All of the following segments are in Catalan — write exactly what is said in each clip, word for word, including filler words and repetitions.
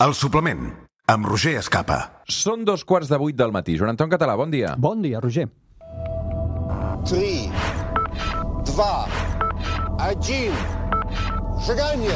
El suplement, amb Roger Escapa. Són dos quarts de vuit del matí. Joan Anton Català, bon dia. Bon dia, Roger. Три, два, один. Шагание.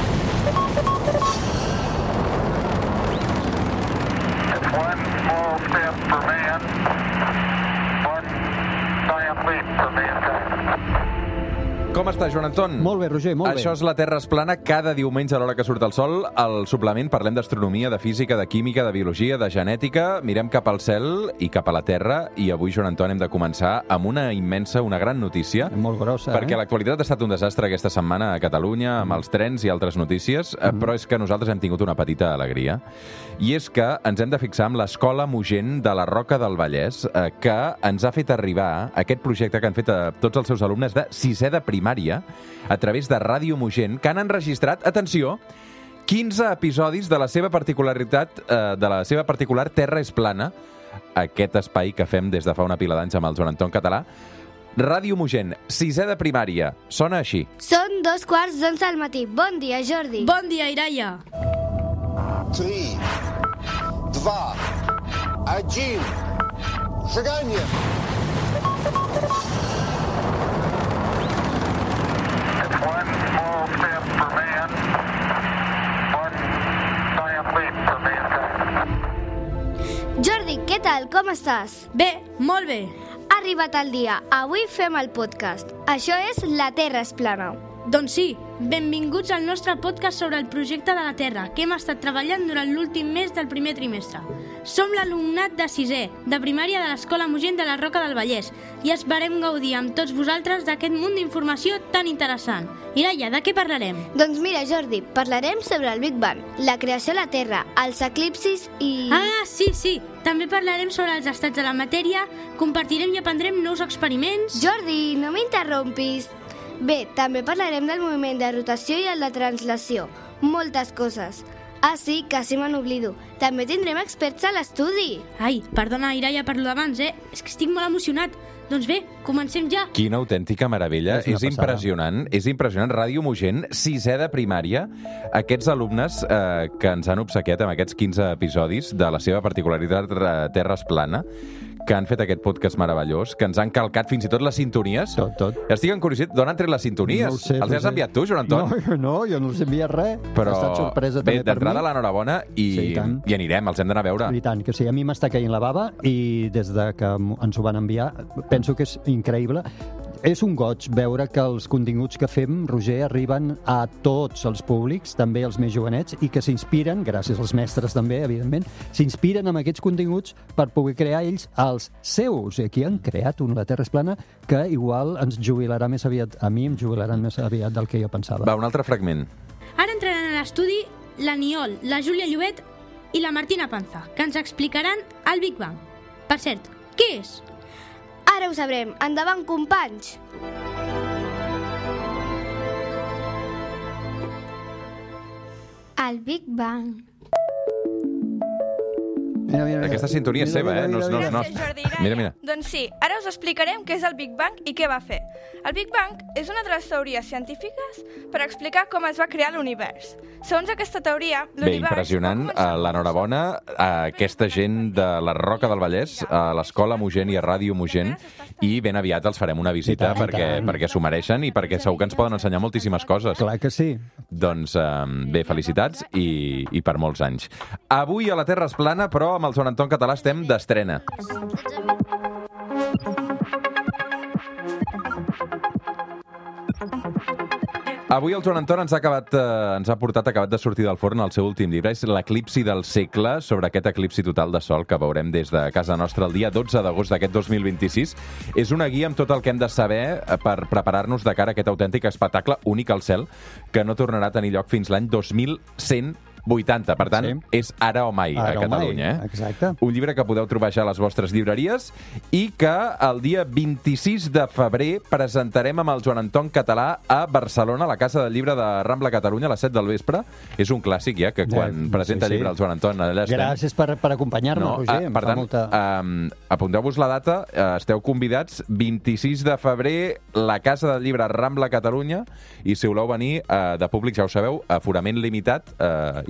It's one small step for man, one giant leap for mankind. Com està, Joan Anton? Molt bé, Roger, molt bé. Això és La Terra es plana. Cada diumenge a l'hora que surt el sol, al suplement parlem d'astronomia, de física, de química, de biologia, de genètica. Mirem cap al cel i cap a la Terra. I avui, Joan Anton, hem de començar amb una immensa, una gran notícia. Molt grossa, Perquè eh? l'actualitat ha estat un desastre aquesta setmana a Catalunya, amb els trens i altres notícies, Mm. però és que nosaltres hem tingut una petita alegria. I és que ens hem de fixar en l'Escola Mogent de la Roca del Vallès, eh, que ens ha fet arribar aquest projecte que han fet a tots els seus alumnes de sisè de primària a través de Ràdio Mogent, que han enregistrat, atenció, quinze episodis de la seva particularitat, eh, de la seva particular Terra és plana, aquest espai que fem des de fa una pila d'anys amb el Joan Anton Català. Ràdio Mogent, sisè de primària, sona així. Són dos quarts d'onze al matí. Bon dia, Jordi. Bon dia, Iraia. Три, два, один. Шагание. It's one small step for man, one giant leap for mankind. Jordi, què tal? Com estàs? Bé, molt bé. Ha arribat el dia. Avui fem el podcast. Això és La Terra és plana. Doncs sí, benvinguts al nostre podcast sobre el projecte de la Terra que hem estat treballant durant l'últim mes del primer trimestre. Som l'alumnat de sisè, de primària de l'Escola Mogent de la Roca del Vallès i esperem gaudir amb tots vosaltres d'aquest munt d'informació tan interessant. Iraia, de què parlarem? Doncs mira, Jordi, parlarem sobre el Big Bang, la creació de la Terra, els eclipsis i... Ah, sí, sí. També parlarem sobre els estats de la matèria, compartirem i aprendrem nous experiments... Jordi, no m'interrompis. Bé, també parlarem del moviment de rotació i el de translació. Moltes coses. Ah, sí, quasi me n'oblido. També tindrem experts a l'estudi. Ai, perdona, Iraia, per lo d'abans, eh? És que estic molt emocionat. Doncs bé, comencem ja. Quina autèntica meravella. És una És, és passada. impressionant. És impressionant. Ràdio Mogent, sisè de primària. Aquests alumnes eh, que ens han obsequiat amb aquests quinze episodis de la seva particularitat eh, Terra és plana, que han fet aquest podcast meravellós, que ens han calcat fins i tot les sintonies. Tot, tot. Estic encuriosat, d'on han tret les sintonies? No ho sé, Els has Roger. enviat tu, Joan Anton? No, no, jo no us he enviat res. Però Ha estat sorpresa bé, també per mi. d'entrada l'enhorabona i, Sí, i tant. i anirem, els hem d'anar a veure. I tant, que sí, a mi m'està caient la bava i des de que ens ho van enviar penso que és increïble. És un goig veure que els continguts que fem, Roger, arriben a tots els públics, també els més jovenets, i que s'inspiren, gràcies als mestres també, evidentment, s'inspiren amb aquests continguts per poder crear ells els seus. I aquí han creat un La Terra és plana que igual ens jubilarà més aviat, a mi em jubilaran més aviat del que jo pensava. Va, un altre fragment. Ara entraran a l'estudi l'Aniol, la Júlia Llobet i la Martina Panza, que ens explicaran el Big Bang. Per cert, què és? Ara ho sabrem. Endavant, companys. El Big Bang. Mira, mira, mira. Aquesta sintonia és Mira, seva, mira, eh? No, mira, no, mira. no. Gràcies, Jordi. Iraia. Mira, mira. Doncs sí, ara us explicarem què és el Big Bang i què va fer. El Big Bang és una de les teories científiques per explicar com es va crear l'univers. Segons aquesta teoria, Bé, l'univers... impressionant. va començar Uh, L'enhorabona a aquesta gent de la Roca del Vallès, a l'Escola Mogent i a Ràdio Mogent, i ben aviat els farem una visita I tant, i perquè, tant. perquè s'ho mereixen i perquè segur que ens poden ensenyar moltíssimes coses. Clar que sí. Doncs uh, bé, felicitats i, i per molts anys. Avui a La Terra és plana, però amb el Joan Anton Català estem d'estrena. Avui el Joan Anton ens ha, acabat, eh, ens ha portat, acabat de sortir del forn el seu últim llibre. És l'eclipsi del segle, sobre aquest eclipsi total de sol que veurem des de casa nostra el dia dotze d'agost d'aquest dos mil vint-i-sis. És una guia amb tot el que hem de saber per preparar-nos de cara a aquest autèntic espectacle únic al cel que no tornarà a tenir lloc fins l'any dos mil cent vuitanta. Per tant, Sí. és ara o mai Ara a o Catalunya. mai, Eh? exacte. Un llibre que podeu trobar ja a les vostres llibreries i que el dia vint-i-sis de febrer presentarem amb el Joan Anton Català a Barcelona, a la Casa del Llibre de Rambla Catalunya, a les set del vespre. És un clàssic ja, que quan Ja, presenta sí, sí. llibre el Joan Anton allà estem. Gràcies per, per acompanyar-nos, No, Roger. eh, Em per fa tant, molta... um, apunteu-vos la data, eh, esteu convidats, vint-i-sis de febrer, la Casa del Llibre Rambla Catalunya, i si voleu venir eh, de públic, ja ho sabeu, aforament limitat, eh,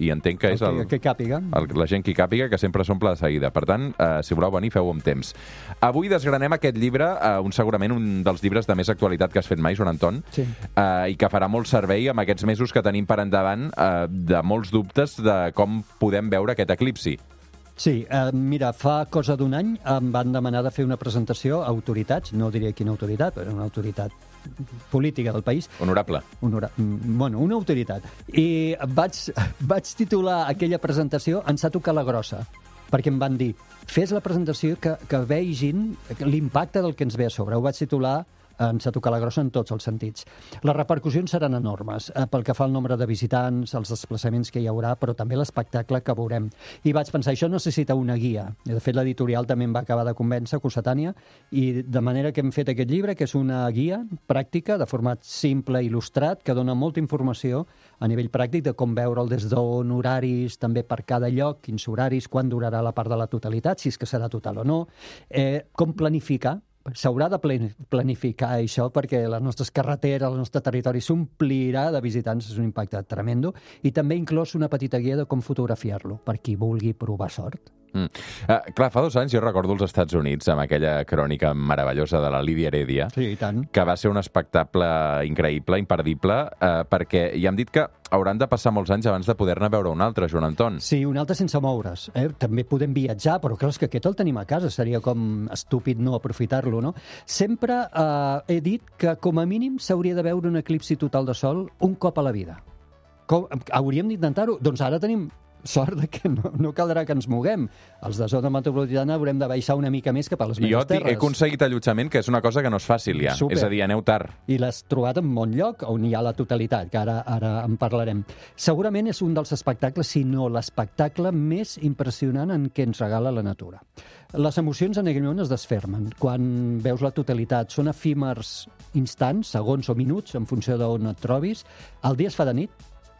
i entenc que és el, el que, que càpiga. el, la gent que hi càpiga, que sempre s'omple de seguida. Per tant, eh, si voleu venir, feu-ho amb temps. Avui desgranem aquest llibre, eh, un, segurament un dels llibres de més actualitat que has fet mai, Joan Anton, Sí. eh, i que farà molt servei amb aquests mesos que tenim per endavant eh, de molts dubtes de com podem veure aquest eclipsi. Sí, eh, mira, fa cosa d'un any em van demanar de fer una presentació a autoritats, no diré quina autoritat, però una autoritat política del país. Honorable. Honora... Bueno, una autoritat. I vaig, vaig titular aquella presentació En s'ha tocat la grossa, perquè em van dir, fes la presentació que, que vegin l'impacte del que ens ve a sobre. Ho vaig titular En s'ha tocat la grossa en tots els sentits. Les repercussions seran enormes, eh, pel que fa al nombre de visitants, els desplaçaments que hi haurà, però també l'espectacle que veurem. I vaig pensar, això necessita una guia. De fet, l'editorial també em va acabar de convèncer, Cossetània, i de manera que hem fet aquest llibre, que és una guia pràctica, de format simple, il·lustrat, que dona molta informació a nivell pràctic de com veure'l des d'on, horaris, també per cada lloc, quins horaris, quan durarà la part de la totalitat, si és que serà total o no, eh, com planificar. S'haurà de planificar això perquè les nostres carreteres, el nostre territori s'omplirà de visitants, és un impacte tremendo, i també inclòs una petita guia de com fotografiar-lo, per qui vulgui provar sort. Mm. Uh, clar, fa dos anys jo recordo els Estats Units amb aquella crònica meravellosa de la Lídia Heredia, Sí, i tant. que va ser un espectacle increïble, imperdible, uh, perquè ja hem dit que hauran de passar molts anys abans de poder-ne veure un altre, Joan Anton. Sí, un altre sense moure's. Eh? També podem viatjar, però clar, és que aquest el tenim a casa. Seria com estúpid no aprofitar-lo, no? Sempre eh, he dit que com a mínim s'hauria de veure un eclipsi total de sol un cop a la vida. Com, hauríem d'intentar-ho? Doncs ara tenim sort de que no, no caldrà que ens moguem. Els de zona metropolitana haurem de baixar una mica més cap a les Jo meves terres. he aconseguit allotjament, que és una cosa que no és fàcil ja. Super. És a dir, aneu tard. I l'has trobat en bon lloc, on hi ha la totalitat, que ara, ara en parlarem. Segurament és un dels espectacles, si no l'espectacle més impressionant en què ens regala la natura. Les emocions en aquell moment es desfermen. Quan veus la totalitat, són efímers instants, segons o minuts, en funció d'on et trobis. El dia es fa de nit,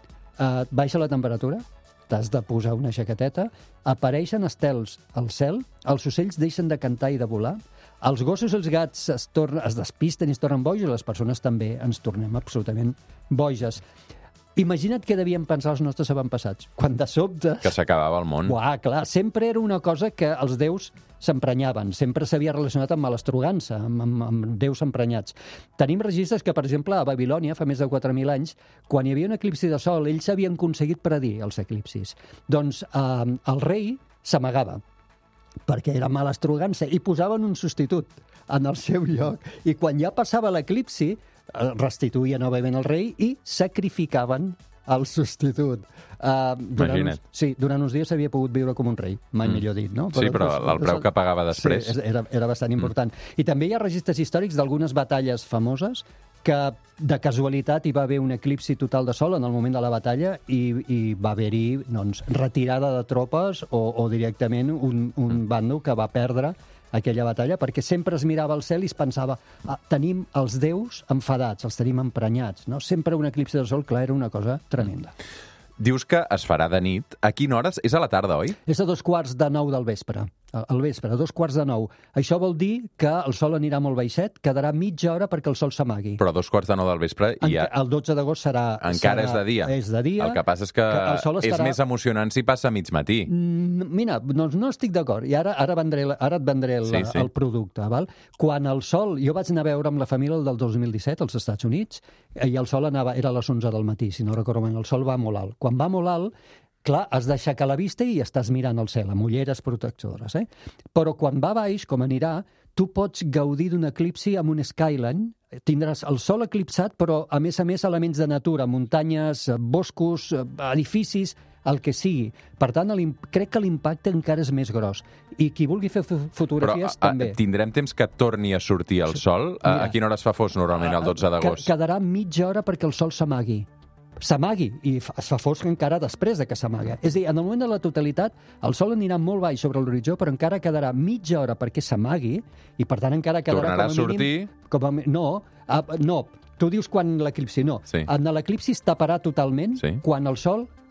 eh, baixa la temperatura, t'has de posar una jaqueteta, apareixen estels al cel, els ocells deixen de cantar i de volar, els gossos i els gats es, tornen, es despisten i es tornen boges, i les persones també ens tornem absolutament boges. Imagina't què devien pensar els nostres avantpassats, quan de sobte... Que s'acabava el món. Uah, clar, sempre era una cosa que els déus s'emprenyaven, sempre s'havia relacionat amb malestrogança, amb, amb, amb déus emprenyats. Tenim registres que, per exemple, a Babilònia, fa més de quatre mil anys, quan hi havia un eclipsi de sol, ells havien aconseguit predir els eclipsis. Doncs eh, el rei s'amagava, perquè era malestrogança, i posaven un substitut en el seu lloc. I quan ja passava l'eclipsi, restituïa novament el rei i sacrificaven el substitut. Uh, durant Imagina't. uns, sí, durant uns dies s'havia pogut viure com un rei, mai mm. millor dit, no? Sí, però el preu que pagava després... Sí, era, era bastant important. Mm. I també hi ha registres històrics d'algunes batalles famoses que de casualitat hi va haver un eclipsi total de sol en el moment de la batalla i, i va haver-hi doncs, retirada de tropes o, o directament un, un mm. bàndol que va perdre aquella batalla, perquè sempre es mirava al cel i es pensava, ah, tenim els déus enfadats, els tenim emprenyats, no? Sempre un eclipsi de sol, clar, era una cosa tremenda. Dius que es farà de nit. A quina hora? És a la tarda, oi? És a dos quarts de nou del vespre. Al vespre, a dos quarts de nou. Això vol dir que el sol anirà molt baixet, quedarà mitja hora perquè el sol s'amagui. Però a dos quarts de nou del vespre i ja... El dotze d'agost serà... Encara serà, és de dia. És de dia. El que passa és que, que estarà... és més emocionant si passa a mig matí. Mm, mira, doncs no estic d'acord. I ara, ara, vendré, ara et vendré el, sí, sí. el producte. Val? Quan el sol... Jo vaig anar a veure amb la família el del dos mil disset als Estats Units i el sol anava, era a les onze del matí, si no recordo bé. El sol va molt alt. Quan va molt alt, clar, has d'aixecar la vista i estàs mirant el cel, amb ulleres protectores, eh? Però quan va baix, com anirà, tu pots gaudir d'un eclipsi amb un skyline, tindràs el sol eclipsat, però a més a més elements de natura, muntanyes, boscos, edificis, el que sigui. Per tant, crec que l'impacte encara és més gros. I qui vulgui fer fotografies, però, també. Però tindrem temps que torni a sortir el sol? Mira, a quina hora es fa fos normalment el dotze d'agost? Quedarà mitja hora perquè el sol s'amagui. S'amagui, i es fa fosc encara després de que s'amaga. És a dir, en el moment de la totalitat, el sol anirà molt baix sobre l'horitzó, però encara quedarà mitja hora perquè s'amagui, i per tant encara quedarà Tornarà com a mínim... a sortir? Com a, no, a, no, tu dius quan l'eclipsi, no. Sí. En l'eclipsi es taparà totalment sí. quan el sol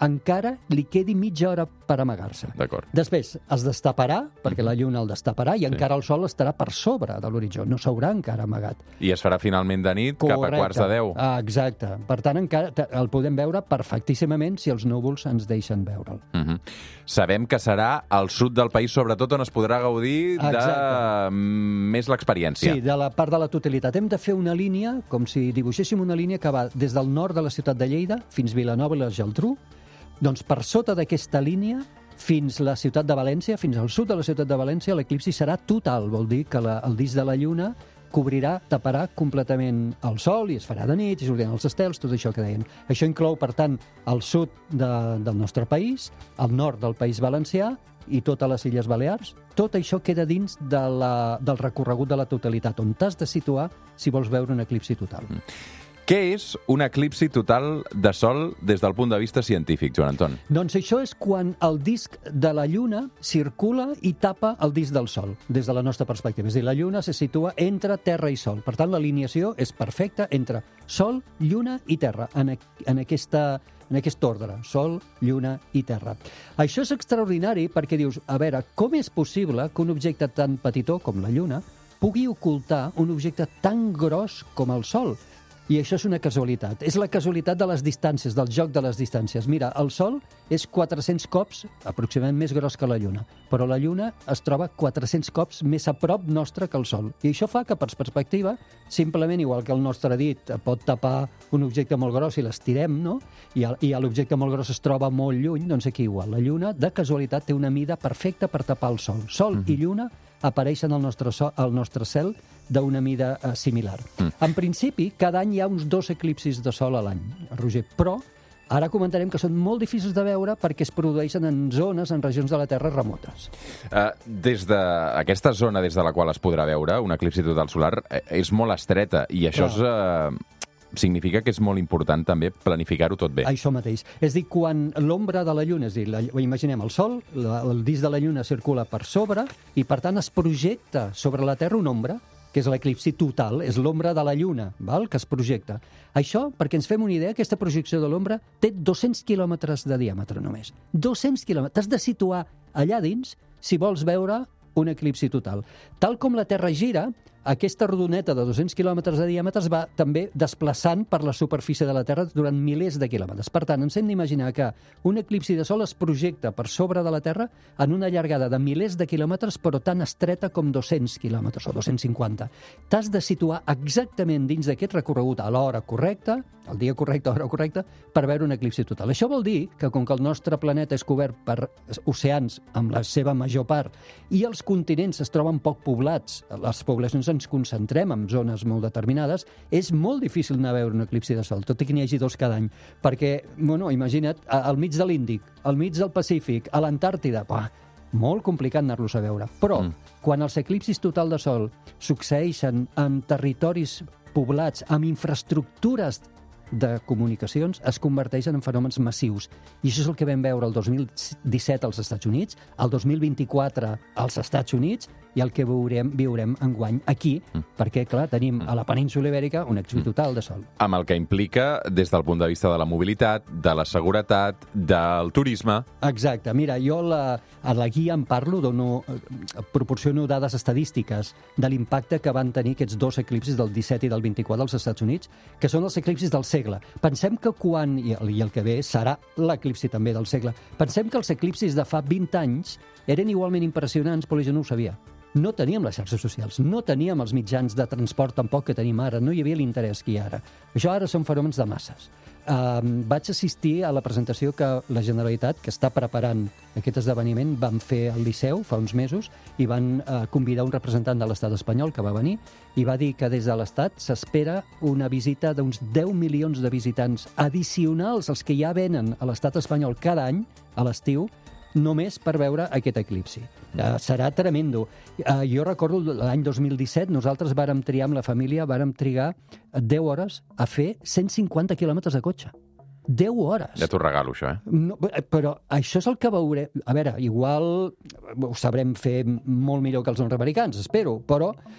encara li quedi mitja hora per amagar-se. D'acord. Després es destaparà, perquè la lluna el destaparà, i Sí. encara el sol estarà per sobre de l'horitzó, no s'haurà encara amagat. I es farà finalment de nit Correcte. cap a quarts de deu. Ah, exacte. Per tant, encara te- el podem veure perfectíssimament si els núvols ens deixen veure'l. Uh -huh. Sabem que serà al sud del país, sobretot, on es podrà gaudir de Exacte. més l'experiència. Sí, de la part de la totalitat. Hem de fer una línia, com si dibuixéssim una línia que va des del nord de la ciutat de Lleida fins Vilanova i la Geltrú. Doncs per sota d'aquesta línia, fins la ciutat de València, fins al sud de la ciutat de València, l'eclipsi serà total. Vol dir que la, el disc de la lluna cobrirà, taparà completament el sol i es farà de nit i sortiran els estels, tot això que deien. Això inclou, per tant, el sud de, del nostre país, el nord del País Valencià i totes les Illes Balears. Tot això queda dins de la, del recorregut de la totalitat, on t'has de situar si vols veure un eclipsi total. Mm. Què és un eclipsi total de sol des del punt de vista científic, Joan Anton? Doncs això és quan el disc de la Lluna circula i tapa el disc del Sol, des de la nostra perspectiva. És a dir, la Lluna se situa entre Terra i Sol. Per tant, l'alineació és perfecta entre Sol, Lluna i Terra, en, en, aquesta, en aquest ordre. Sol, Lluna i Terra. Això és extraordinari perquè dius, a veure, com és possible que un objecte tan petitó com la Lluna pugui ocultar un objecte tan gros com el Sol? I això és una casualitat. És la casualitat de les distàncies, del joc de les distàncies. Mira, el Sol és quatre-cents cops aproximadament més gros que la Lluna, però la Lluna es troba quatre-cents cops més a prop nostre que el Sol. I això fa que, per perspectiva, simplement, igual que el nostre dit pot tapar un objecte molt gros i l'estirem, no? I, i l'objecte molt gros es troba molt lluny, doncs aquí igual. La Lluna, de casualitat, té una mida perfecta per tapar el Sol. Sol mm-hmm. i Lluna apareixen al nostre, so, al nostre cel d'una mida eh, similar. Mm. En principi, cada any hi ha uns dos eclipsis de sol a l'any, Roger, però ara comentarem que són molt difícils de veure perquè es produeixen en zones, en regions de la Terra remotes. Uh, des d'aquesta zona des de la qual es podrà veure un eclipsi total solar eh, és molt estreta i això és... Uh... significa que és molt important també planificar-ho tot bé. Això mateix. És dir, quan l'ombra de la Lluna, és dir, la, imaginem el Sol, la, el disc de la Lluna circula per sobre i, per tant, es projecta sobre la Terra una ombra, que és l'eclipsi total, és l'ombra de la Lluna, val? Que es projecta. Això, perquè ens fem una idea, aquesta projecció de l'ombra té dos-cents quilòmetres de diàmetre només. dos-cents quilòmetres. T'has de situar allà dins si vols veure un eclipsi total. Tal com la Terra gira, aquesta rodoneta de dos-cents quilòmetres de diàmetre es va també desplaçant per la superfície de la Terra durant milers de quilòmetres. Per tant, ens hem d'imaginar que un eclipsi de sol es projecta per sobre de la Terra en una llargada de milers de quilòmetres, però tan estreta com dos-cents quilòmetres o dos-cents cinquanta. T'has de situar exactament dins d'aquest recorregut a l'hora correcta, el dia correcte, a l'hora correcta, per veure un eclipsi total. Això vol dir que, com que el nostre planeta és cobert per oceans, amb la seva major part, i els continents es troben poc poblats, les poblacions ens concentrem en zones molt determinades, és molt difícil anar a veure un eclipsi de sol, tot i que n'hi hagi dos cada any, perquè, bueno, imagina't, al mig de l'Índic, al mig del Pacífic, a l'Antàrtida, bah, molt complicat anar-los a veure. Però, mm. quan els eclipsis total de sol succeeixen en territoris poblats, amb infraestructures de comunicacions, es converteixen en fenòmens massius. I això és el que vam veure el dos mil disset als Estats Units, el dos mil vint-i-quatre als Estats Units, i el que veurem, viurem enguany aquí, mm. perquè, clar, tenim a la península Ibèrica un eclipsi total de sol. Amb el que implica des del punt de vista de la mobilitat, de la seguretat, del turisme... Exacte. Mira, jo la, a la guia en parlo, dono, proporciono dades estadístiques de l'impacte que van tenir aquests dos eclipsis del disset i del vint-i-quatre als Estats Units, que són els eclipsis del segle. Pensem que quan, i el, i el que ve serà l'eclipsi també del segle, pensem que els eclipsis de fa vint anys eren igualment impressionants, però jo no ho sabia. No teníem les xarxes socials, no teníem els mitjans de transport tampoc que tenim ara, no hi havia l'interès que hi ha ara. Això ara són fenòmens de masses. Uh, vaig assistir a la presentació que la Generalitat, que està preparant aquest esdeveniment, van fer al Liceu fa uns mesos i van uh, convidar un representant de l'estat espanyol que va venir i va dir que des de l'estat s'espera una visita d'uns deu milions de visitants addicionals als que ja venen a l'estat espanyol cada any, a l'estiu, només per veure aquest eclipsi. Uh, serà tremendo. Uh, jo recordo l'any dos mil disset, nosaltres vàrem triar amb la família, vàrem trigar deu hores a fer cent cinquanta quilòmetres de cotxe. deu hores. Ja t'ho regalo, això, eh? No, però això és el que veurem. A veure, igual ho sabrem fer molt millor que els nord-americans, espero, però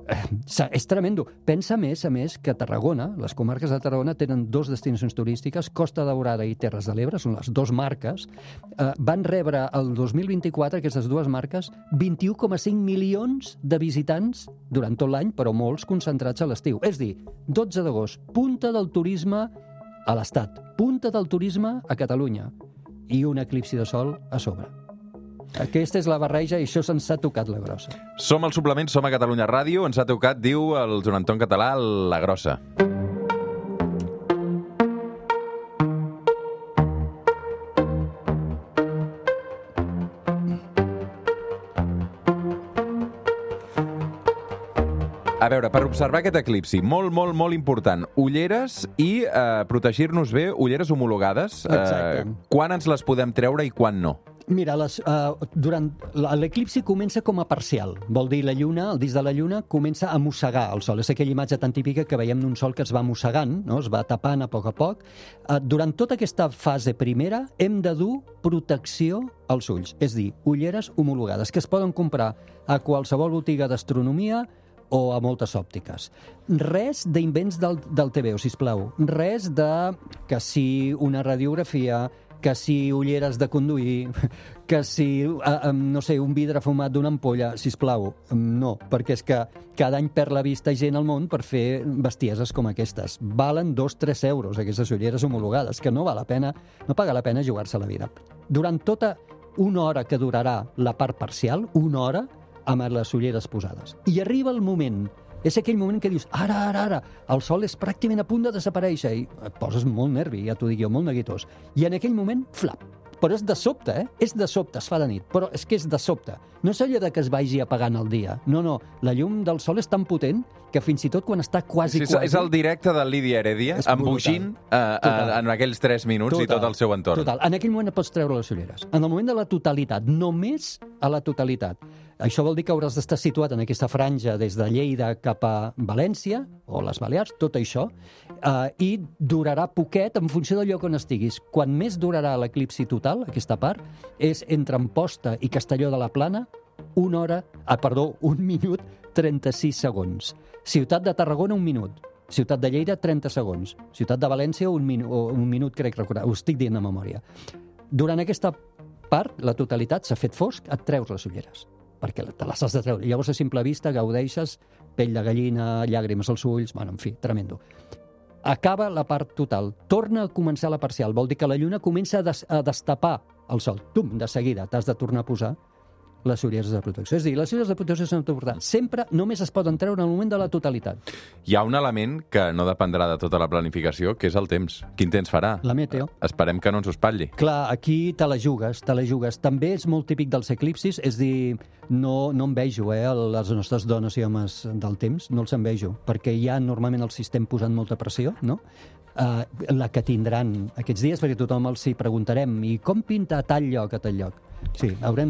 És tremendo. Pensa més, a més, que Tarragona, les comarques de Tarragona, tenen dos destinacions turístiques, Costa Daurada i Terres de l'Ebre, són les dues marques, eh, van rebre el dos mil vint-i-quatre, aquestes dues marques, vint-i-u coma cinc milions de visitants durant tot l'any, però molts concentrats a l'estiu. És dir, dotze d'agost, punta del turisme a l'Estat, punta del turisme a Catalunya i un eclipsi de sol a sobre. Aquesta és la barreja i això se'ns ha tocat la grossa. Som al suplement, som a Catalunya Ràdio, ens ha tocat, diu el Joan Anton Català, la grossa. A veure, per observar aquest eclipsi, molt, molt, molt important, ulleres i eh, protegir-nos bé, ulleres homologades. Exacte. Eh, quan ens les podem treure i quan no? Mira, les, uh, durant l'eclipsi comença com a parcial. Vol dir, la lluna, el disc de la lluna, comença a mossegar el sol. És aquella imatge tan típica que veiem d'un sol que es va mossegant, no? Es va tapant a poc a poc. Uh, durant tota aquesta fase primera hem de dur protecció als ulls, és dir, ulleres homologades, que es poden comprar a qualsevol botiga d'astronomia o a moltes òptiques. Res d'invents del, del T V O, sisplau. Res de que si una radiografia, que si ulleres de conduir, que si, uh, no sé, un vidre fumat d'una ampolla, sisplau, no, perquè és que cada any perd la vista gent al món per fer bestieses com aquestes. Valen dos tres euros, aquestes ulleres homologades, que no val la pena, no paga la pena jugar-se la vida. Durant tota una hora que durarà la part parcial, una hora, amb les ulleres posades. I arriba el moment, és aquell moment que dius, ara, ara, ara, el sol és pràcticament a punt de desaparèixer, i et poses molt nervi, ja t'ho dic jo, molt neguitós. I en aquell moment, flap. Però és de sobte, eh? És de sobte, es fa de nit, però és que és de sobte. No és allò de que es vagi apagant el dia. No, no, la llum del sol és tan potent que fins i tot quan està quasi, sí, quasi... És el directe de Lídia Heredia, embogint eh, en aquells tres minuts total, i tot el seu entorn. Total. En aquell moment et pots treure les ulleres. En el moment de la totalitat, només a la totalitat. Això vol dir que hauràs d'estar situat en aquesta franja des de Lleida cap a València, o les Balears, tot això, eh, i durarà poquet en funció del lloc on estiguis. Quan més durarà l'eclipsi total, aquesta part, és entre Amposta i Castelló de la Plana, una hora, ah, perdó, un minut, trenta-sis segons. Ciutat de Tarragona, un minut. Ciutat de Lleida, trenta segons. Ciutat de València, un, minu un minut, crec recordar. Ho estic dient de memòria. Durant aquesta part, la totalitat, s'ha fet fosc, et treus les ulleres, perquè te les has de treure. Llavors, a simple vista, gaudeixes, pell de gallina, llàgrimes als ulls, bueno, en fi, tremendo. Acaba la part total. Torna a començar la parcial. Vol dir que la lluna comença a, des a destapar el sol. Tum, de seguida, t'has de tornar a posar les ulleres de protecció. És a dir, les ulleres de protecció són importants. Sempre només es poden treure en el moment de la totalitat. Hi ha un element que no dependrà de tota la planificació, que és el temps. Quin temps farà? La meteo. Esperem que no ens ho espatlli. Clar, aquí te la jugues, te la jugues. També és molt típic dels eclipsis, és dir, no, no envejo eh, les nostres dones i homes del temps, no els envejo, perquè ja normalment els estem posant molta pressió, no? Uh, la que tindran aquests dies, perquè tothom els hi preguntarem, i com pinta a tal lloc, a tal lloc? Sí, haurem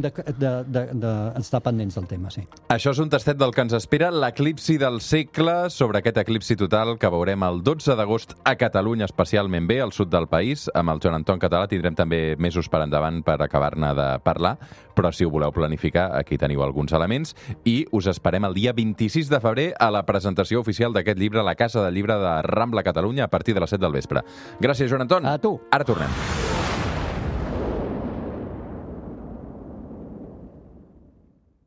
d'estar pendents del tema, sí. Això és un tastet del que ens espera l'eclipsi del segle, sobre aquest eclipsi total que veurem el dotze d'agost a Catalunya, especialment bé, al sud del país. Amb el Joan Anton Català tindrem també mesos per endavant per acabar-ne de parlar, però si ho voleu planificar, aquí teniu alguns elements, i us esperem el dia vint-i-sis de febrer a la presentació oficial d'aquest llibre a la Casa del Llibre de Rambla Catalunya a partir de les set del vespre. Gràcies, Joan Anton. A tu. Ara tornem.